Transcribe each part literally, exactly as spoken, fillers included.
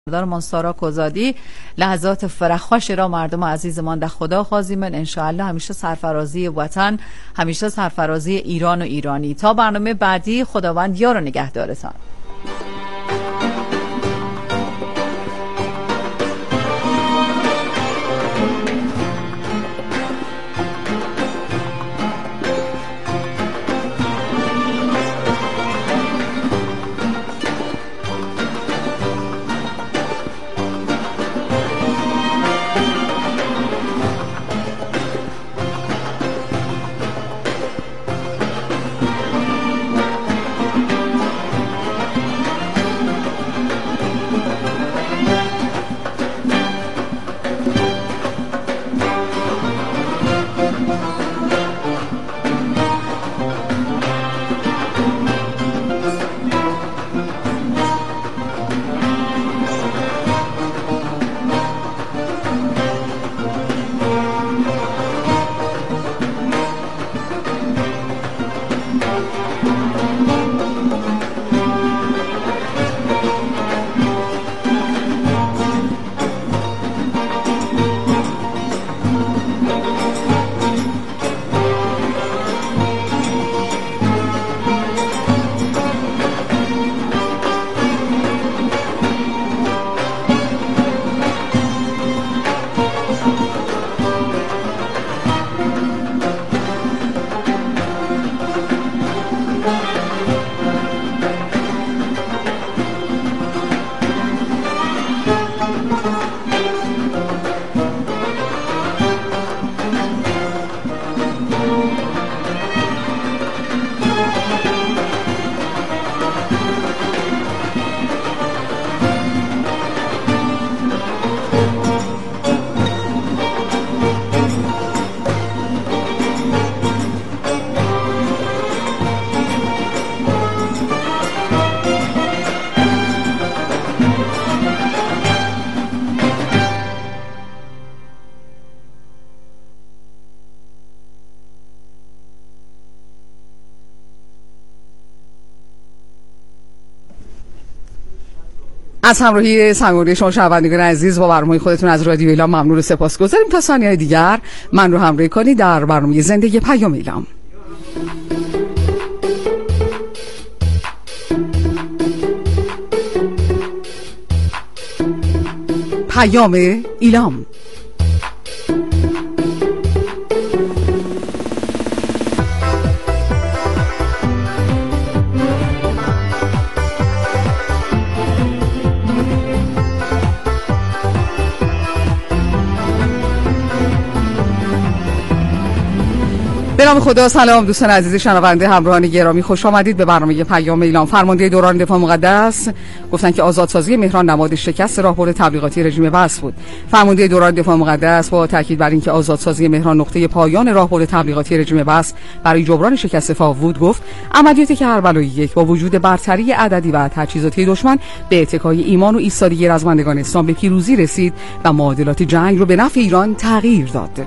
دارمان سارا کوزادی لحظات فرخوش را مردم عزیزمان در خدا خوازیمن انشاءالله همیشه سرفرازی وطن، همیشه سرفرازی ایران و ایرانی. تا برنامه بعدی خداوند یار و نگهدارتان. از همراهی سنگوری شما شنوندگان عزیز با برنامه خودتون از رادیو ایلام ممنون و سپاسگزاریم. تا ثانیه‌های دیگر من رو همراهی کنید در برنامه زندگی پیام ایلام. پیام ایلام. به نام خدا. سلام دوستان عزیز شنونده، همراهان گرامی، خوش آمدید به برنامه پیام ایلام. فرمانده دوران دفاع مقدس گفتن که آزادسازی مهران نماد شکست راهبر تبلیغاتی رژیم بس بود. فرمانده دوران دفاع مقدس با تاکید بر اینکه آزادسازی مهران نقطه پایان راهبر تبلیغاتی رژیم بس برای جبران شکست فاوود گفت عملیات کربلای یک با وجود برتری عددی و تجهیزاتی دشمن به اتکای ایمان و ایستادگی رزمندگان اسلام به پیروزی رسید و معادلات جنگ رو به نفع ایران تغییر داد.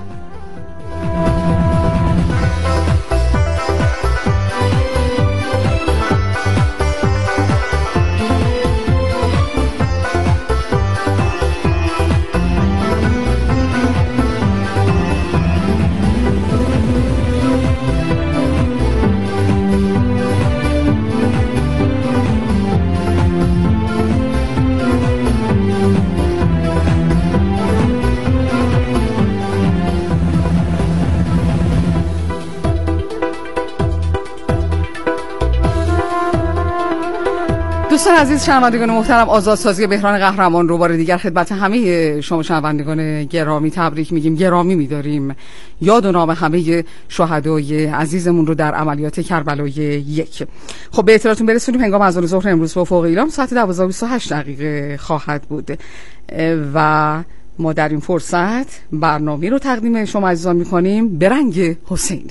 دوستان عزیز شنوندگان محترم، آزادسازی بهران قهرمان رو بار دیگر خدمت همه شما شنوندگان گرامی تبریک میگیم، گرامی می‌داریم. یاد و نام همه شهدای عزیزمون رو در عملیات کربلای یک. خب به اطلاعتون برسونیم هنگام اذان ظهر امروز با فوق ایلام ساعت دوازده و بیست و هشت دقیقه خواهد بود و ما در این فرصت برنامه رو تقدیم شما عزیزان می‌کنیم به رنگ حسین.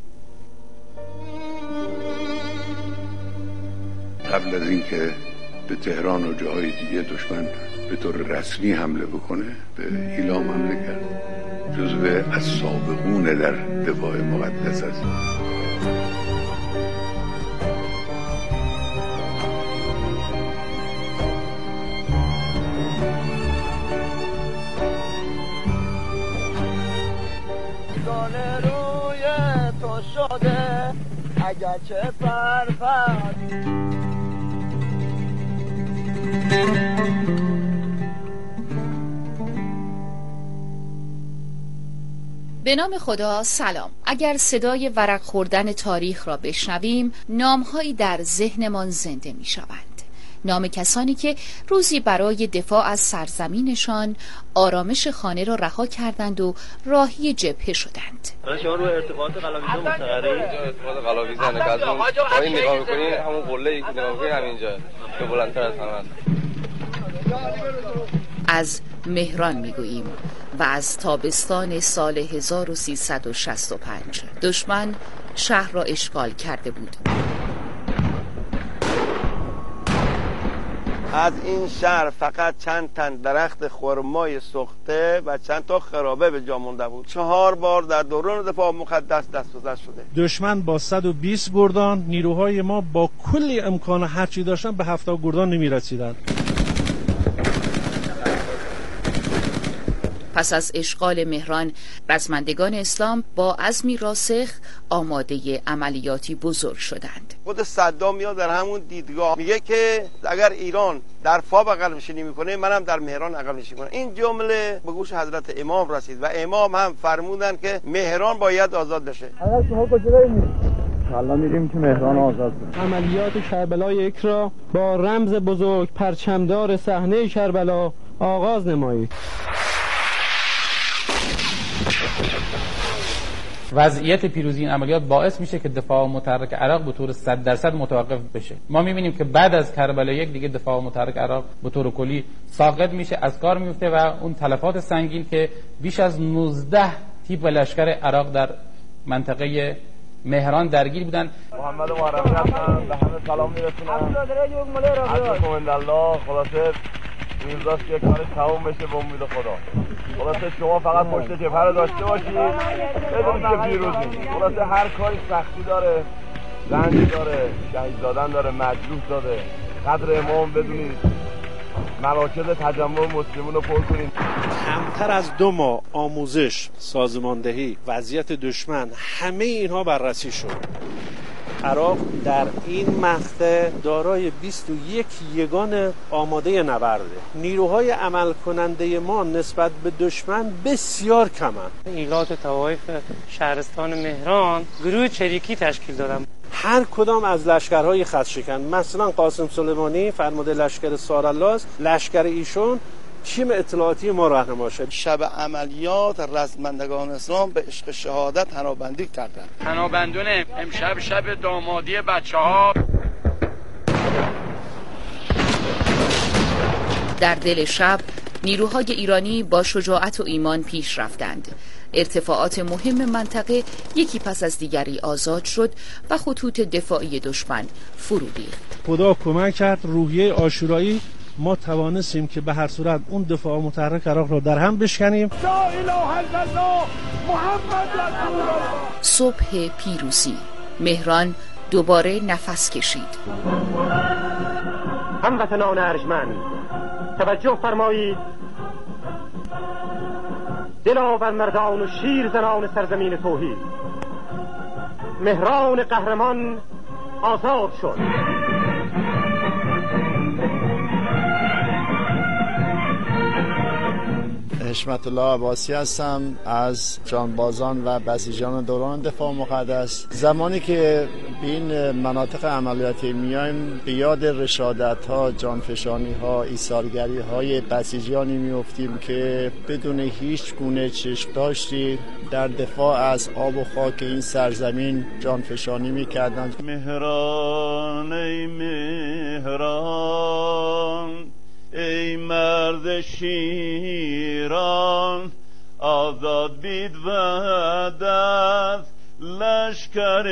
قبل از اینکه به تهران و جاهای دیگه دشمن به طور رسمی حمله بکنه به ایلام حمله کرد. جزو از سابقون در دفاع مقدس است. داده اگر چه پرپر. به نام خدا. سلام. اگر صدای ورق خوردن تاریخ را بشنویم، نامهایی در ذهنمان زنده می شوند. نام کسانی که روزی برای دفاع از سرزمینشان آرامش خانه را رها کردند و راهی جبهه شدند. شما رو ارتفاعات قلاویزا مستقری؟ ارتفاعات قلاویزا نه، از اون پایین نگاه می‌کنین همون قله‌ای که نگاه می‌کنین همینجا که بلندتر از همه است. از مهران میگوییم و از تابستان سال هزار و سیصد و شصت و پنج دشمن شهر را اشغال کرده بود. از این شهر فقط چند تن درخت خرمای سوخته و چند تا خرابه به جا مونده بود. چهار بار در دوران دفاع مقدس دستگذر شده. دشمن با صد و بیست گردان، نیروهای ما با کلی امکان هرچی داشتن به هفتاد گردان نمی‌رسیدند. پس از اشغال مهران، رزمندگان اسلام با عزمی راسخ آماده عملیاتی بزرگ شدند. خود صدام میاد در همون دیدگاه میگه که اگر ایران در فا عقب نشینی میکنه، منم در مهران عقب نشینی میکنم. این جمله به گوش حضرت امام رسید و امام هم فرمودن که مهران باید آزاد بشه. حالا شما کجا دارید؟ حالا میریم که مهران آزاد بشه. عملیات کربلای یک را با رمز بزرگ پرچمدار صحنه کربلا آغاز نمایید. وضعیت پیروزی این عملیات باعث میشه که دفاع متحرک عراق به طور صد درصد متوقف بشه. ما میبینیم که بعد از کربلا یک دیگه دفاع متحرک عراق به طور کلی ساقط میشه، از کار میفته و اون تلفات سنگین که بیش از نوزده تیپ لشکر عراق در منطقه مهران درگیر بودن. محمد محرمی هستم، به همه سلام میرسونم. عزیزکم الله. خلاصه میرزاست که کارش تموم بشه به امید خدا. خلاصه شما فقط پشت جبهه رو داشته باشید، بدونید که پیروزیم. خلاصه هر کاری سختی داره، رنج داره، شهید دادن داره، مجروح داره. قدر امام بدونید، مراکز تجمع مسلمون رو پر کنید. کمتر از دو ماه آموزش، سازماندهی، وضعیت دشمن، همه اینها بررسی شد. عراق در این مقطع دارای بیست و یک یگان آماده نبرده. نیروهای عمل کننده ما نسبت به دشمن بسیار کمند. ایلات طوایف شهرستان مهران گروه چریکی تشکیل دادن. هر کدام از لشکرهای خطشکن، مثلا قاسم سلیمانی فرمانده لشکر سارالله است، لشکر ایشون تیم اطلاعاتی ما راهنما شد. شب عملیات رزمندگان اسلام به عشق شهادت حنابندی کردند. حنابندون امشب شب دامادی بچه‌ها. در دل شب نیروهای ایرانی با شجاعت و ایمان پیش رفتند. ارتفاعات مهم منطقه یکی پس از دیگری آزاد شد و خطوط دفاعی دشمن فرو ریخت. خدا کمک کرد، روحیه عاشورایی ما توانستیم که به هر صورت اون دفاع متحرک عراق را در هم بشکنیم. لا اله الا الله محمد رسول الله. صبح پیروزی. مهران دوباره نفس کشید. هموطنان ارجمند توجه فرمایید. دلاور مردان و شیر زنان سرزمین توحید، مهران قهرمان آزاد شد. حشمت الله عباسی هستم از جانبازان و بسیجان دوران دفاع مقدس. زمانی که به این مناطق عملیاتی میایم به یاد رشادت ها، جانفشانی ها، ایثارگری های بسیجانی میافتیم که بدون هیچ گونه چشم داشتی در دفاع از آب و خاک این سرزمین جانفشانی میکردند. مهران ای مهران، ای مرد شیران، آزاد بید و دست لشکر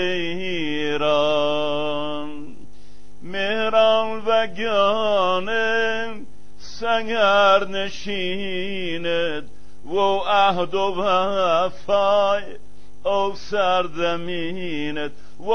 ایران. مهران و گیانه سنگر نشیند و عهد و وفای او سرزمینت و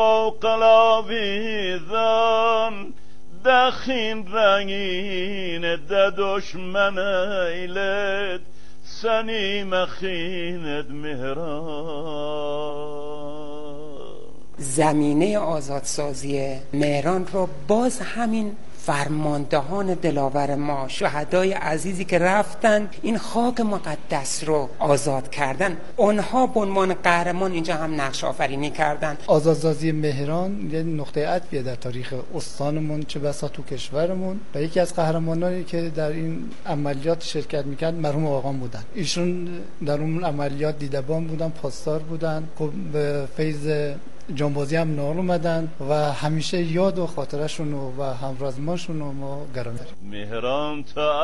قلاویزان دخین رنگین ده دشمن ایلت سنی مخیند مهران. زمینه آزادسازی مهران رو باز همین فرماندهان دلاور ما، شهدای عزیزی که رفتن این خاک مقدس رو آزاد کردن، اونها به عنوان قهرمان اینجا هم نقش آفرینی کردن. آزادسازی مهران یه نقطه عطفیه در تاریخ استانمون، چه بسا تو کشورمون، و یکی از قهرمانانی که در این عملیات شرکت میکرد مرحوم آقام بودن. ایشون در اون عملیات دیدبان بودن، پاسدار بودن، به فیض جانبازی هم نال اومدن و همیشه یاد و خاطرشون و همرازماشون رو ما گرامی داریم. مهران تا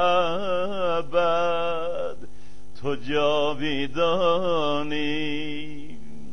ابد تو جاویدانی،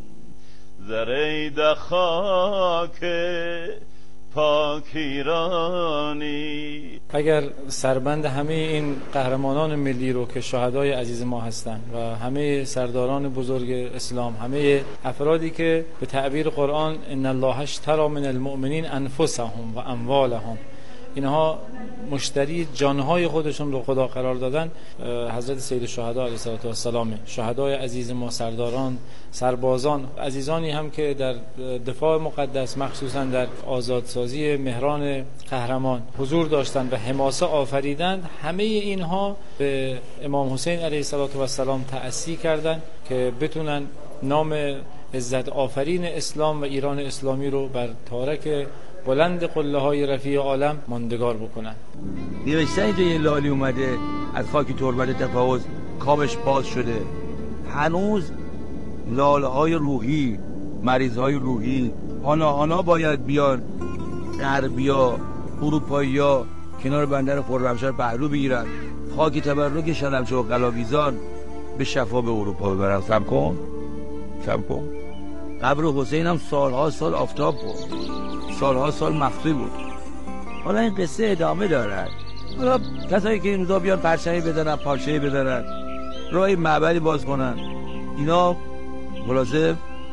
زرید خاک پاک ایرانی. اگر سربند همه این قهرمانان ملی رو که شهدای عزیز ما هستند و همه سرداران بزرگ اسلام، همه افرادی که به تعبیر قرآن ان الله اشتری من المؤمنین انفسهم و اموالهم، اینها مشتری جانهای خودشون رو خدا قرار دادن، حضرت سید الشهدا علیه السلام، شهدای عزیز ما، سرداران، سربازان، عزیزانی هم که در دفاع مقدس مخصوصا در آزادسازی مهران قهرمان حضور داشتند و حماسه آفریدند، همه اینها به امام حسین علیه السلام تأسی کردند که بتونن نام عزت آفرین اسلام و ایران اسلامی رو بر تارک بلند قله های رفیع عالم ماندگار بکنن. نوشتن اینجا یه لالی اومده از خاکی تربت تفاوض کابش باز شده، هنوز لاله های روحی، مریض های روحی آنا آنا باید بیان، غربیا، اروپایی‌ها کنار بندر خرمشهر پهلو بگیرن، خاکی تبرک شنبچه و قلاویزان به شفا به اروپا ببرن. سب کن سب کن قبر حسین هم سالها سال آفتاب بود، سالها سال مخفی بود. حالا این قصه ادامه دارد. حالا کسایی که این روزا بیان پرچمی بدنن، پارچه‌ای بدنن، راه معبدی باز کنن، اینا خلاصه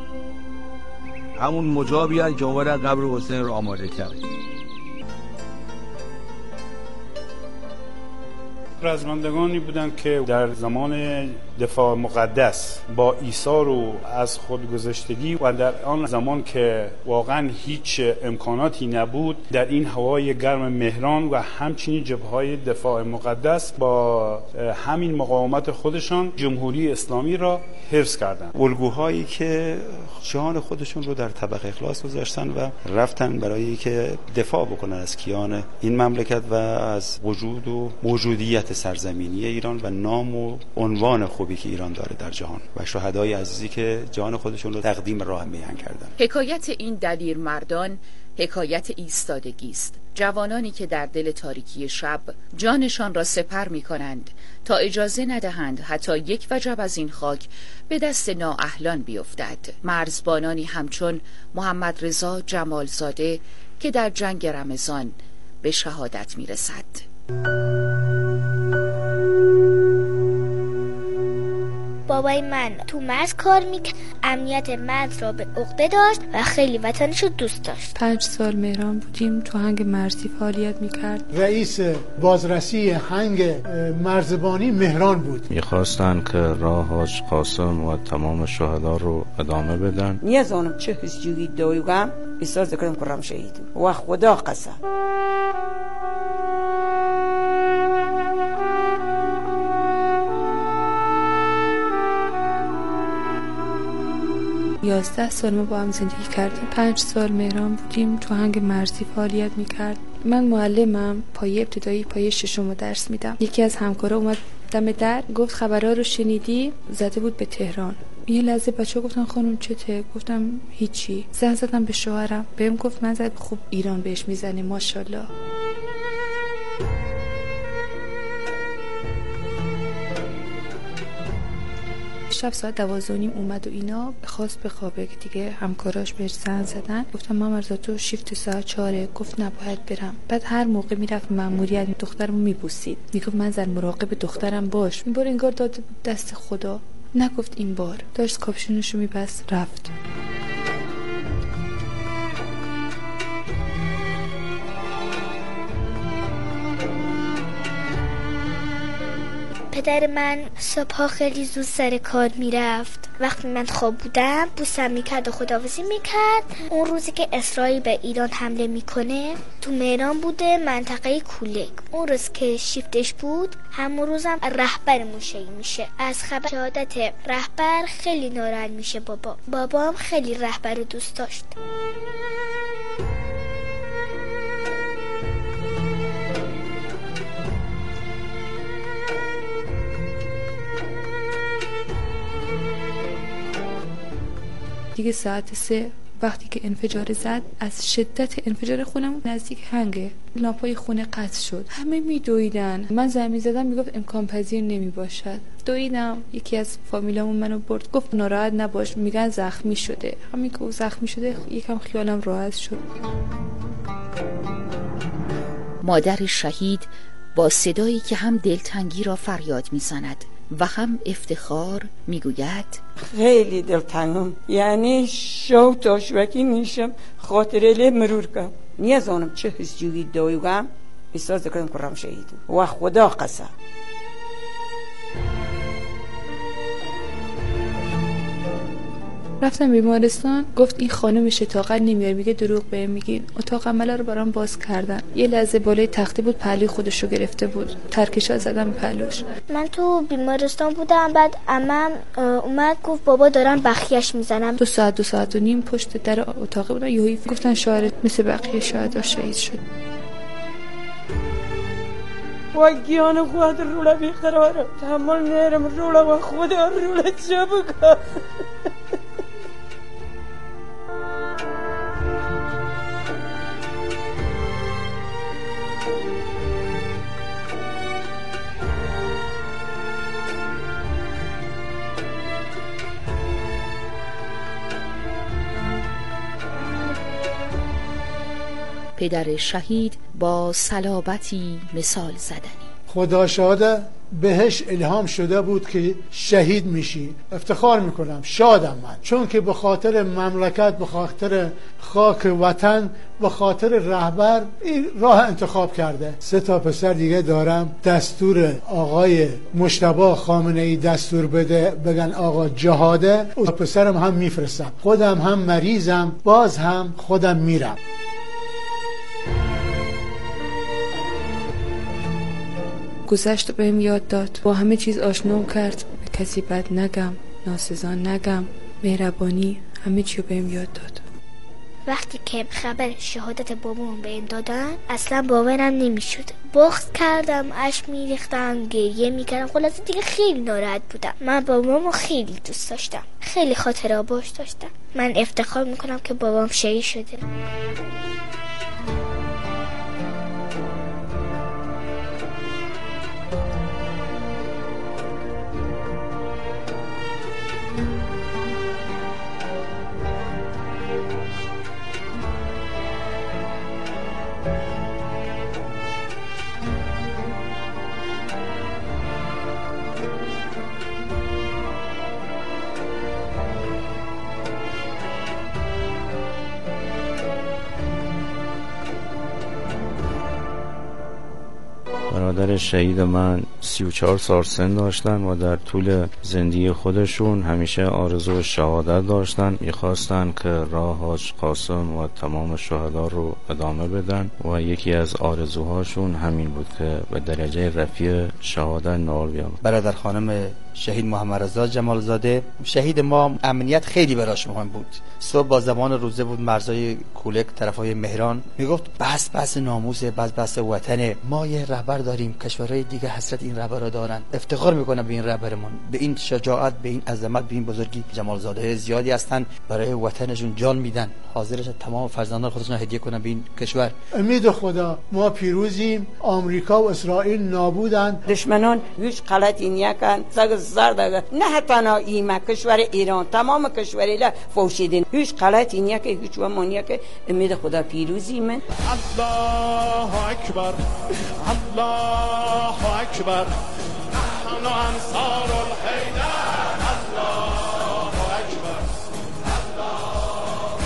همون مجابی هست که اومدن قبر حسین رو آماده کرد. رزمندگانی بودند که در زمان دفاع مقدس با ایثار و از خودگذشتگی و در آن زمان که واقعا هیچ امکاناتی نبود، در این هوای گرم مهران و همچنین جبهه‌های دفاع مقدس با همین مقاومت خودشان جمهوری اسلامی را حفظ کردند. الگوهایی که جان خودشون رو در طبق اخلاص گذاشتن و رفتن برای که دفاع بکنن از کیان این مملکت و از وجود و موجودیت سرزمینی ایران و نام و عنوان خوبی که ایران داره در جهان و شهدای عزیزی که جان خودشون رو تقدیم راه میهن کردن. حکایت این دلیر مردان حکایت ایستادگی است. جوانانی که در دل تاریکی شب جانشان را سپر می کنند تا اجازه ندهند حتی یک وجب از این خاک به دست نااهلان بیفتد. مرزبانانی همچون محمد رضا جمالزاده که در جنگ رمضان به شهادت می رسد. بابای من تو مرز کار میکرد، امنیت مرز را به عهده داشت و خیلی وطنش رو دوست داشت. پنج سال مهران بودیم، تو هنگ مرزی فعالیت میکرد. رئیس بازرسی هنگ مرزبانی مهران بود. میخواستن که راه حاج قاسم و تمام شهدا رو ادامه بدن. نیازانم چه حسجوگی دویگم بسیار ذکرم کرم شهید و خدا قسم. یازده سال ما با هم زندگی کردیم. پنج سال مهران بودیم، تو هنگ مرزی فعالیت میکرد. من معلمم، پایه ابتدایی پایه ششم رو درس میدم. یکی از همکارا اومد دم در گفت خبرها رو شنیدی؟ زده بود به تهران. یه لحظه بچه گفتن خانم چته؟ گفتم هیچی. زنگ زدم به شوهرم، بهم گفت من زد خوب ایران بهش میزنه ماشاءالله. شب ساعت دوازده و نیم اومد و اینا خواست به خوابه که دیگه همکاراش بهش زنگ زدن. گفتم من مرزا تو شیفت ساعت چهاره. گفت نباید برم. بعد هر موقع میرفت مأموریت دخترمو میبوسید، میگفت من زن مراقب دخترم باش. این بار انگار داد دست خدا، نگفت این بار. داشت کاپشنشو میبست رفت. پدر من صبح خیلی زود سر کار میرفت. وقتی من خواب بودم بوسم میکرد و خداحافظی میکرد. اون روزی که اسرائیل به ایران حمله میکنه تو مهران بوده، منطقه کولک. اون روز که شیفتش بود همون روزم رهبرمون شهید میشه. از خبر شهادت رهبر خیلی ناراحت میشه بابا. بابام خیلی رهبر رو دوست داشت. دیگه ساعت سه وقتی که انفجار زد، از شدت انفجار خونم نزدیک هنگه لامپای خونه قطع شد. همه میدویدن. من زمین زدم میگفت امکان پذیر نمی باشد. دویدم. یکی از فامیلامون منو برد گفت ناراحت نباش، میگن زخمی شده. همین که زخمی شده یکم خیالم راحت شد. مادر شهید با صدایی که هم دلتنگی را فریاد میزند و هم افتخار میگوید خیلی دلتنگم، یعنی شو تاشوکی نیشم خاطره لی مرور کم. نیازانم چه حس جوگی دایوگم احساس دکرم کرم شهید و خدا قسم. رفتم بیمارستان، گفت این خانمش طاقت نمیاره، میگه دروغ بهم میگین. اتاق عمله رو برام باز کردن. یه لحظه بالای تخته بود، پهلوی خودش رو گرفته بود. ترکشا زدم پهلوش. من تو بیمارستان بودم، بعد عمم اومد گفت بابا دارن بخیش میزنم. دو ساعت دو ساعت و نیم پشت در اتاق بودن. یهویی گفتن شاعر مثل بقیه شهدا شهید شد. و گیان خود رولا بیقراره، تحمل نیرم رولا و خدا رولا چه بکن. پدر شهید با صلابتی مثال زدنی. خدا شاده بهش الهام شده بود که شهید میشی. افتخار میکنم، شادم من، چون که به خاطر مملکت، به خاطر خاک وطن، به خاطر رهبر این راه انتخاب کرده. سه تا پسر دیگه دارم. دستور آقای مجتبی خامنه ای دستور بده بگن آقا جهاده، و پسرم هم میفرستم. خودم هم مریضم، باز هم خودم میرم. گذشت بهم یاد داد، با همه چیز آشنام کرد. به کسی بد نگم، ناسزا نگم، مهربانی، همه چی رو بهم یاد داد. وقتی که خبر شهادت بابام بهم دادن اصلا باورم نمیشد. بغض کردم، اشک میریختم، گریه میکردم. خلاصه دیگه خیلی ناراحت بودم. من بابامو خیلی دوست داشتم، خیلی خاطره باش داشتم. من افتخار میکنم که بابام شهید شده. برادر شهید من سی و چهار سال سن داشتن و در طول زندگی خودشون همیشه آرزو شهادت داشتن. میخواستن که راه حاج قاسم و تمام شهدا رو ادامه بدن و یکی از آرزوهاشون همین بود که به درجه رفیع شهادت نال بیامد. برادر خانم شهید محمد رضا جمالزاده شهید ما، امنیت خیلی براش مهم بود. صبح با زمان روزه بود مرزای کولک طرفای مهران، میگفت بس بس ناموس، بس بس وطن ما. یه رهبر داریم، کشورهای دیگه حسرت این رهبر رو دارن. افتخار میکنم به این رهبرمون، به این شجاعت، به این عظمت، به این بزرگی. جمالزاده زیادی هستن برای وطنشون جان میدن، حاضرش تمام فرزندان خودشون هدیه کنن به این کشور. امید خدا ما پیروزیم. آمریکا و اسرائیل نابودن. دشمنان هیچ غلطی نکردن. سگ زرد نه تنها ایما کشور ایران، تمام کشورها فوشیدن. هیچ غلطی نکرد، هیچ ومانیه که امید خدا پیروزی. من الله اکبر، الله اکبر، نحن انصار الحیدر. الله اکبر، الله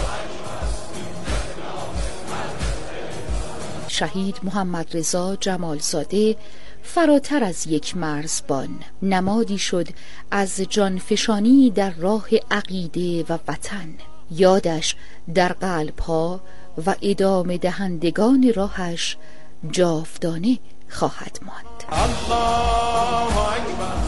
شهید محمد رضا جمالزاده فراتر از یک مرزبان، نمادی شد از جانفشانی در راه عقیده و وطن. یادش در قلب‌ها و ادامه دهندگان راهش جاودانه خواهد ماند. الله اکبر.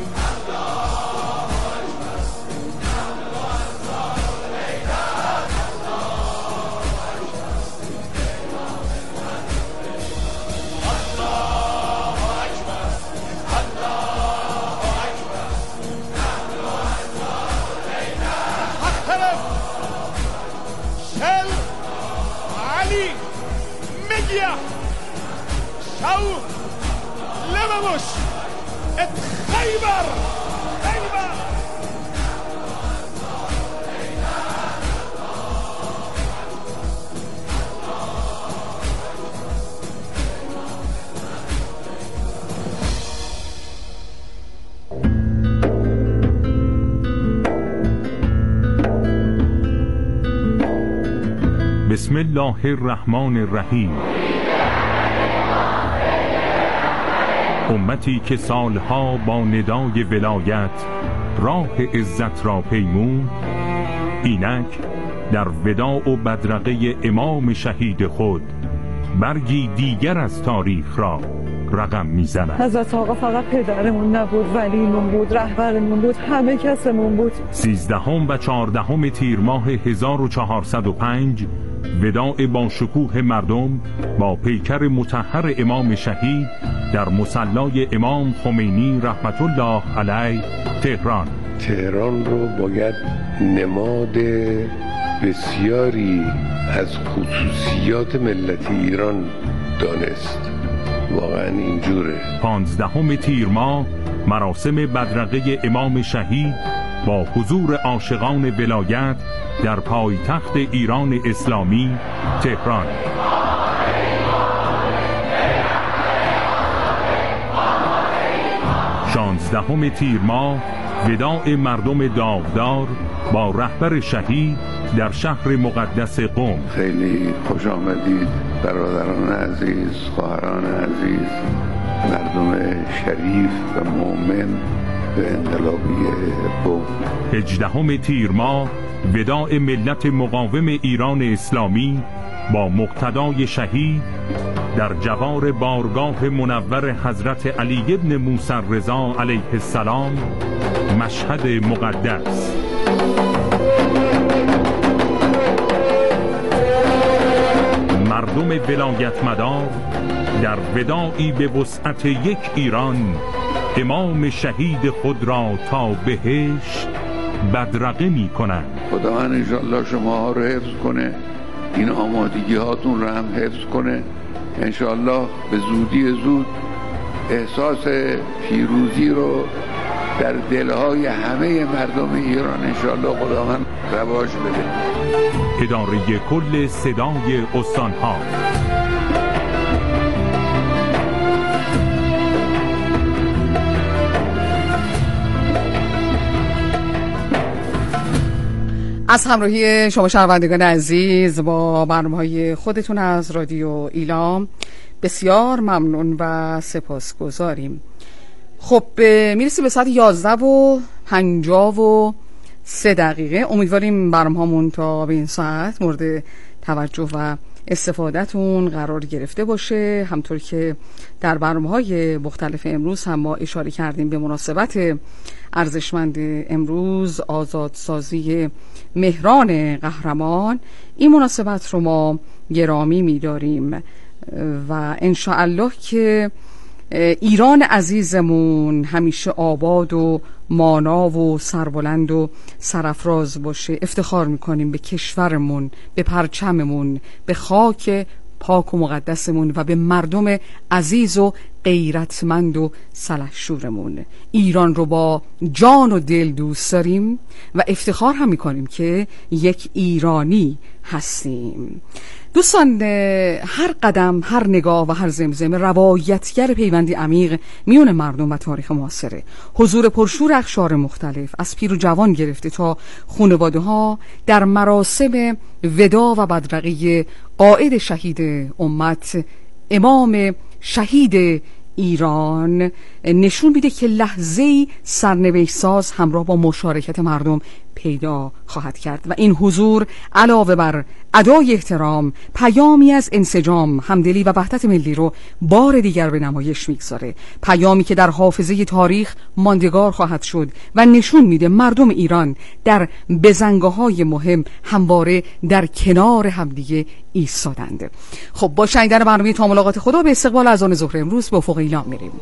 شو لبمش ات خيبر خيبر. بسم الله الرحمن الرحیم. امتی که سالها با ندای ولایت راه عزت را پیمود، اینک در وداع و بدرقه امام شهید خود برگی دیگر از تاریخ را رقم میزند. حضرت آقا فقط پدرمون نبود، ولیمون بود، رهبرمون بود، همه کسمون بود. سیزدهم و چهاردهم تیر ماه هزار و چهارصد و پنج وداع با شکوه مردم با پیکر مطهر امام شهید در مصلای امام خمینی رحمت الله علیه تهران. تهران رو باید نماد بسیاری از خصوصیات ملت ایران دانست. واقعا اینجوره. پانزدهم تیر ماه مراسم بدرقه امام شهید با حضور عاشقان ولایت در پایتخت ایران اسلامی تهران. شانزدهم تیر ماه وداع مردم داغدار با رهبر شهید در شهر مقدس قم. خیلی خوش آمدید برادران عزیز، خواهران عزیز، مردم شریف و مؤمن به انقلابی قم. هجدهم تیر ماه وداع ملت مقاوم ایران اسلامی با مقتدای شهید در جوار بارگاه منور حضرت علی ابن موسی رضا علیه السلام، مشهد مقدس. مردم ولایت مدار در وداعی به وسعت یک ایران امام شهید خود را تا بهشت بدرقه می کنند. خداوند انشاءالله شما ها رو حفظ کنه، این آمادگی هاتون رو هم حفظ کنه. انشاءالله به زودی زود احساس پیروزی رو در دلهای همه مردم ایران انشاءالله خداوند رواج بده. اداره کل صدای استانها. از همراهی شما شنوندگان عزیز با برنامه‌های خودتون از رادیو ایلام بسیار ممنون و سپاسگزاریم. خب میرسیم به ساعت یازده و پنجاه و سه دقیقه. امیدواریم برنامه‌مون تا به این ساعت مورد توجه و استفادهتون قرار گرفته باشه. همطور که در برنامه‌های مختلف امروز هم ما اشاره کردیم به مناسبت ارزشمند امروز آزادسازی مهران قهرمان، این مناسبت رو ما گرامی می‌داریم و انشاءالله که ایران عزیزمون همیشه آباد و مانا و سربلند و سرافراز باشه. افتخار میکنیم به کشورمون، به پرچممون، به خاک پاک و مقدسمون و به مردم عزیز و غیرتمند و سلحشورمون. ایران رو با جان و دل دوست داریم و افتخار هم میکنیم که یک ایرانی هستیم. دوستان، هر قدم، هر نگاه و هر زمزمه روایتگر پیوندی عمیق میون مردم و تاریخ معاصره. حضور پرشور اقشار مختلف از پیر و جوان گرفته تا خانواده ها در مراسم ودا و بدرقه قائد شهید امت، امام شهید ایران نشون میده که لحظه‌ای سرنوشت ساز همراه با مشارکت مردم پیدا خواهد کرد و این حضور علاوه بر ادای احترام پیامی از انسجام، همدلی و وحدت ملی رو بار دیگر به نمایش میگذاره، پیامی که در حافظه تاریخ ماندگار خواهد شد و نشون میده مردم ایران در بزنگاه‌های مهم همواره در کنار همدیگه ایستادند. خب با شنیدن برنامه تا ملاقات خدا به استقبال اذان ظهر امروز به افق ایلام میریم.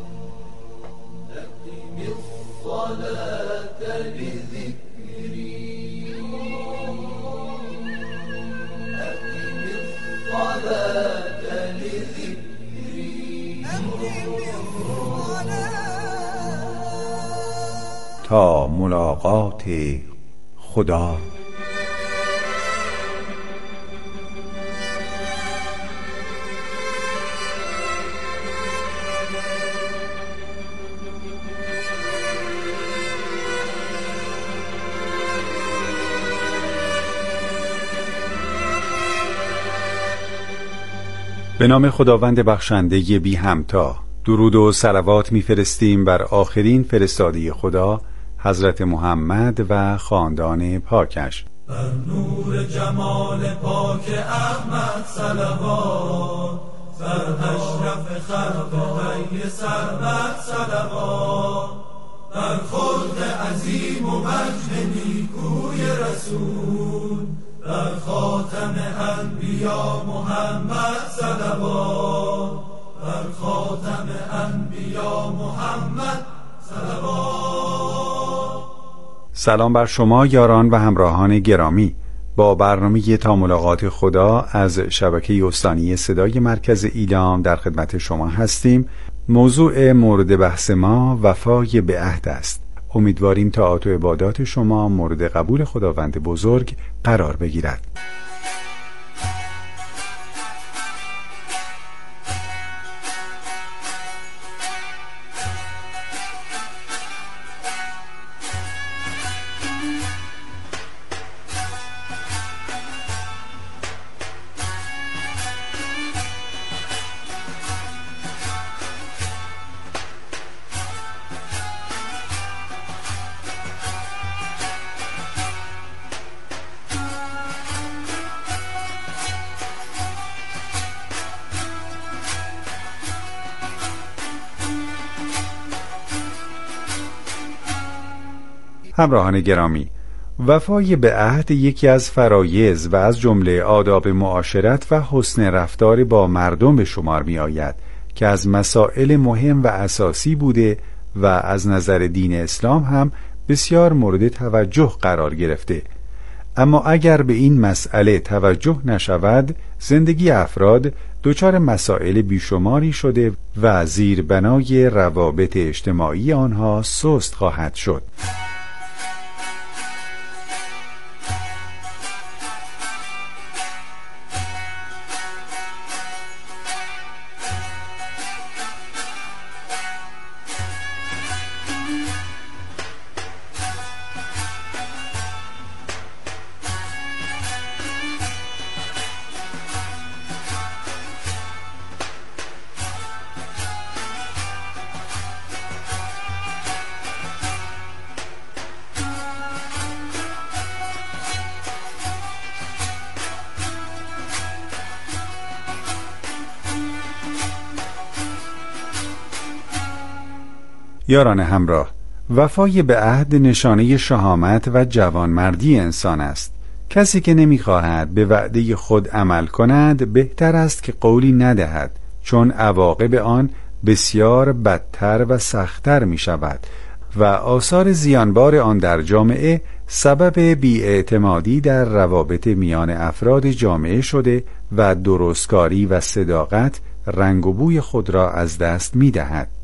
تا ملاقات خدا. به نام خداوند بخشنده بی همتا، درود و صلوات میفرستیم بر آخرین فرستاده خدا حضرت محمد و خاندان پاکش. بر نور جمال پاک احمد صلوات، بر اشرف خلق حی سرمد صلوات، بر خلق عظیم و وجه نیکوی رسول، بر خاتم انبیا محمد صلوات، بر خاتم انبیا محمد صلوات. سلام بر شما یاران و همراهان گرامی. با برنامه تا ملاقات خدا از شبکه استانی صدای مرکز ایلام در خدمت شما هستیم. موضوع مورد بحث ما وفای به عهد است. امیدواریم طاعات و عبادات شما مورد قبول خداوند بزرگ قرار بگیرد. همراهان گرامی، وفای به عهد یکی از فرایض و از جمله آداب معاشرت و حسن رفتار با مردم به شمار می آید که از مسائل مهم و اساسی بوده و از نظر دین اسلام هم بسیار مورد توجه قرار گرفته. اما اگر به این مسئله توجه نشود، زندگی افراد دچار مسائل بیشماری شده و زیربنای روابط اجتماعی آنها سست خواهد شد. یاران همراه، وفای به عهد نشانه شهامت و جوانمردی انسان است. کسی که نمی‌خواهد به وعده خود عمل کند بهتر است که قولی ندهد، چون عواقب آن بسیار بدتر و سخت‌تر می‌شود و آثار زیانبار آن در جامعه سبب بی‌اعتمادی در روابط میان افراد جامعه شده و درستکاری و صداقت رنگ و بوی خود را از دست می‌دهد.